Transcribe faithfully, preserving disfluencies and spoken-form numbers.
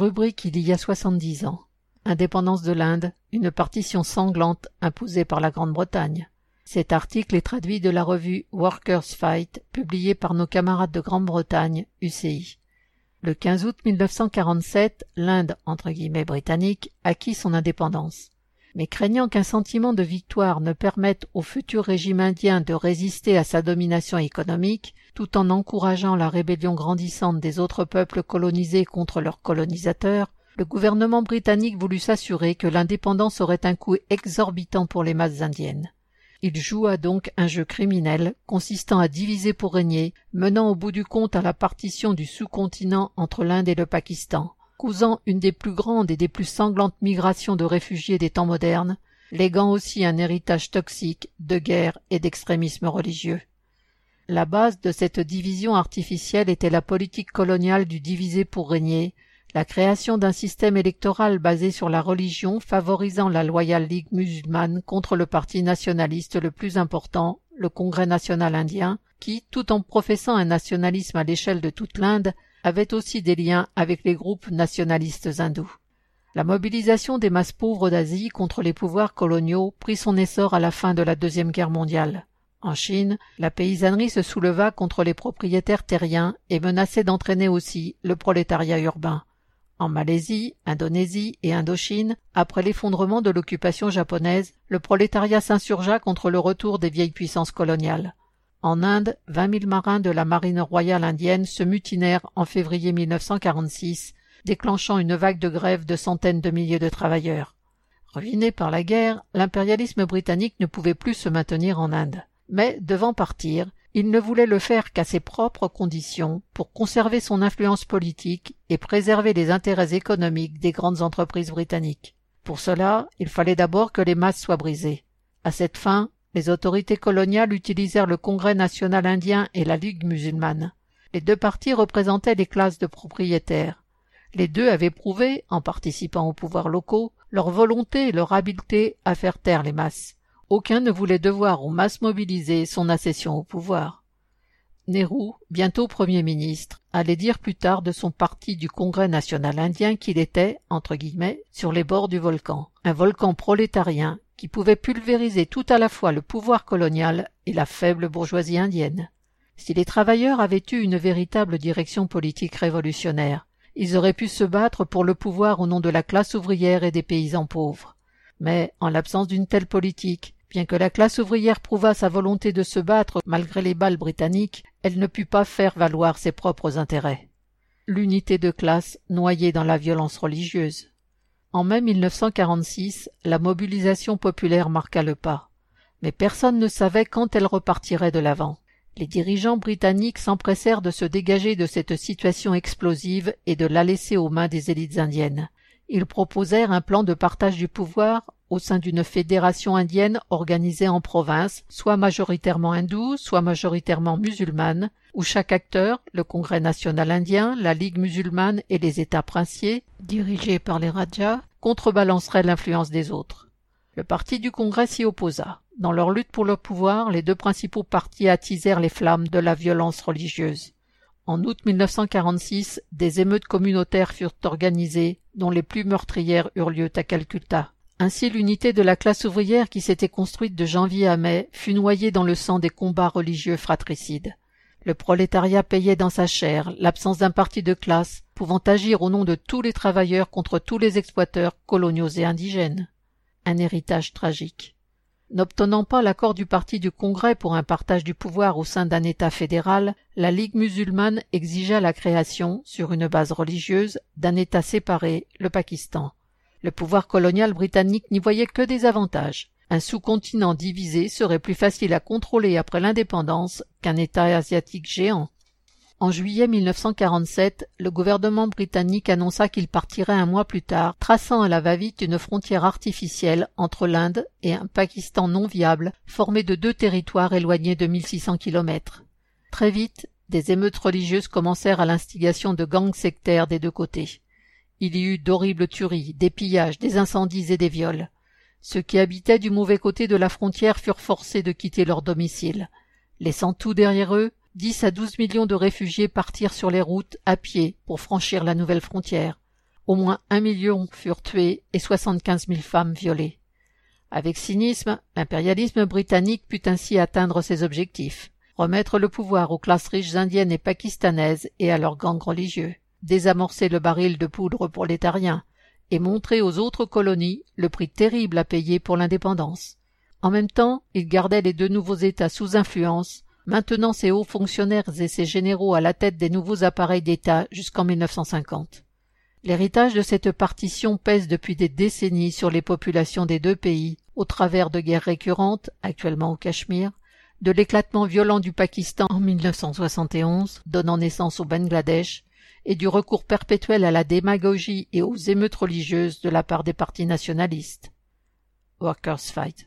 Rubrique il y a soixante-dix ans. Indépendance de l'Inde, une partition sanglante imposée par la Grande-Bretagne. Cet article est traduit de la revue Workers' Fight, publiée par nos camarades de Grande-Bretagne, U C I. Le quinze août mille neuf cent quarante-sept, l'Inde, entre guillemets britannique, acquit son indépendance. Mais craignant qu'un sentiment de victoire ne permette au futur régime indien de résister à sa domination économique, tout en encourageant la rébellion grandissante des autres peuples colonisés contre leurs colonisateurs, le gouvernement britannique voulut s'assurer que l'indépendance aurait un coût exorbitant pour les masses indiennes. Il joua donc un jeu criminel consistant à diviser pour régner, menant au bout du compte à la partition du sous-continent entre l'Inde et le Pakistan, causant une des plus grandes et des plus sanglantes migrations de réfugiés des temps modernes, léguant aussi un héritage toxique de guerre et d'extrémisme religieux. La base de cette division artificielle était la politique coloniale du diviser pour régner, la création d'un système électoral basé sur la religion favorisant la Loyal League musulmane contre le parti nationaliste le plus important, le Congrès national indien, qui, tout en professant un nationalisme à l'échelle de toute l'Inde, avait aussi des liens avec les groupes nationalistes hindous. La mobilisation des masses pauvres d'Asie contre les pouvoirs coloniaux prit son essor à la fin de la Deuxième Guerre mondiale. En Chine, la paysannerie se souleva contre les propriétaires terriens et menaçait d'entraîner aussi le prolétariat urbain. En Malaisie, Indonésie et Indochine, après l'effondrement de l'occupation japonaise, le prolétariat s'insurgea contre le retour des vieilles puissances coloniales. En Inde, vingt mille marins de la marine royale indienne se mutinèrent en février mille neuf cent quarante-six, déclenchant une vague de grève de centaines de milliers de travailleurs. Ruiné par la guerre, l'impérialisme britannique ne pouvait plus se maintenir en Inde. Mais, devant partir, il ne voulait le faire qu'à ses propres conditions pour conserver son influence politique et préserver les intérêts économiques des grandes entreprises britanniques. Pour cela, il fallait d'abord que les masses soient brisées. À cette fin, les autorités coloniales utilisèrent le Congrès national indien et la Ligue musulmane. Les deux partis représentaient les classes de propriétaires. Les deux avaient prouvé, en participant aux pouvoirs locaux, leur volonté et leur habileté à faire taire les masses. Aucun ne voulait devoir aux masses mobilisées son accession au pouvoir. Nehru, bientôt Premier ministre, allait dire plus tard de son parti du Congrès national indien qu'il était, entre guillemets, sur les bords du volcan, un volcan prolétarien qui pouvait pulvériser tout à la fois le pouvoir colonial et la faible bourgeoisie indienne. Si les travailleurs avaient eu une véritable direction politique révolutionnaire, ils auraient pu se battre pour le pouvoir au nom de la classe ouvrière et des paysans pauvres. Mais, en l'absence d'une telle politique, bien que la classe ouvrière prouvât sa volonté de se battre malgré les balles britanniques, elle ne put pas faire valoir ses propres intérêts. L'unité de classe noyée dans la violence religieuse. En mai mille neuf cent quarante-six, la mobilisation populaire marqua le pas. Mais personne ne savait quand elle repartirait de l'avant. Les dirigeants britanniques s'empressèrent de se dégager de cette situation explosive et de la laisser aux mains des élites indiennes. Ils proposèrent un plan de partage du pouvoir au sein d'une fédération indienne organisée en provinces, soit majoritairement hindoue, soit majoritairement musulmane, où chaque acteur, le Congrès national indien, la Ligue musulmane et les États princiers, dirigés par les Rajas, contrebalancerait l'influence des autres. Le parti du Congrès s'y opposa. Dans leur lutte pour le pouvoir, les deux principaux partis attisèrent les flammes de la violence religieuse. En août mille neuf cent quarante-six, des émeutes communautaires furent organisées, dont les plus meurtrières eurent lieu à Calcutta. Ainsi l'unité de la classe ouvrière qui s'était construite de janvier à mai fut noyée dans le sang des combats religieux fratricides. Le prolétariat payait dans sa chair l'absence d'un parti de classe pouvant agir au nom de tous les travailleurs contre tous les exploiteurs coloniaux et indigènes. Un héritage tragique. N'obtenant pas l'accord du parti du Congrès pour un partage du pouvoir au sein d'un État fédéral, la Ligue musulmane exigea la création, sur une base religieuse, d'un État séparé, le Pakistan. Le pouvoir colonial britannique n'y voyait que des avantages. Un sous-continent divisé serait plus facile à contrôler après l'indépendance qu'un État asiatique géant. En juillet mille neuf cent quarante-sept, le gouvernement britannique annonça qu'il partirait un mois plus tard, traçant à la va-vite une frontière artificielle entre l'Inde et un Pakistan non viable, formé de deux territoires éloignés de mille six cents kilomètres. Très vite, des émeutes religieuses commencèrent à l'instigation de gangs sectaires des deux côtés. Il y eut d'horribles tueries, des pillages, des incendies et des viols. Ceux qui habitaient du mauvais côté de la frontière furent forcés de quitter leur domicile. Laissant tout derrière eux, dix à douze millions de réfugiés partirent sur les routes à pied pour franchir la nouvelle frontière. Au moins un million furent tués et soixante-quinze mille femmes violées. Avec cynisme, l'impérialisme britannique put ainsi atteindre ses objectifs. Remettre le pouvoir aux classes riches indiennes et pakistanaises et à leurs gangs religieux, désamorcer le baril de poudre pour les terriens et montrer aux autres colonies le prix terrible à payer pour l'indépendance. En même temps, il gardait les deux nouveaux États sous influence, maintenant ses hauts fonctionnaires et ses généraux à la tête des nouveaux appareils d'État jusqu'en mille neuf cent cinquante. L'héritage de cette partition pèse depuis des décennies sur les populations des deux pays, au travers de guerres récurrentes, actuellement au Cachemire, de l'éclatement violent du Pakistan en mille neuf cent soixante et onze, donnant naissance au Bangladesh, et du recours perpétuel à la démagogie et aux émeutes religieuses de la part des partis nationalistes. Workers' Fight.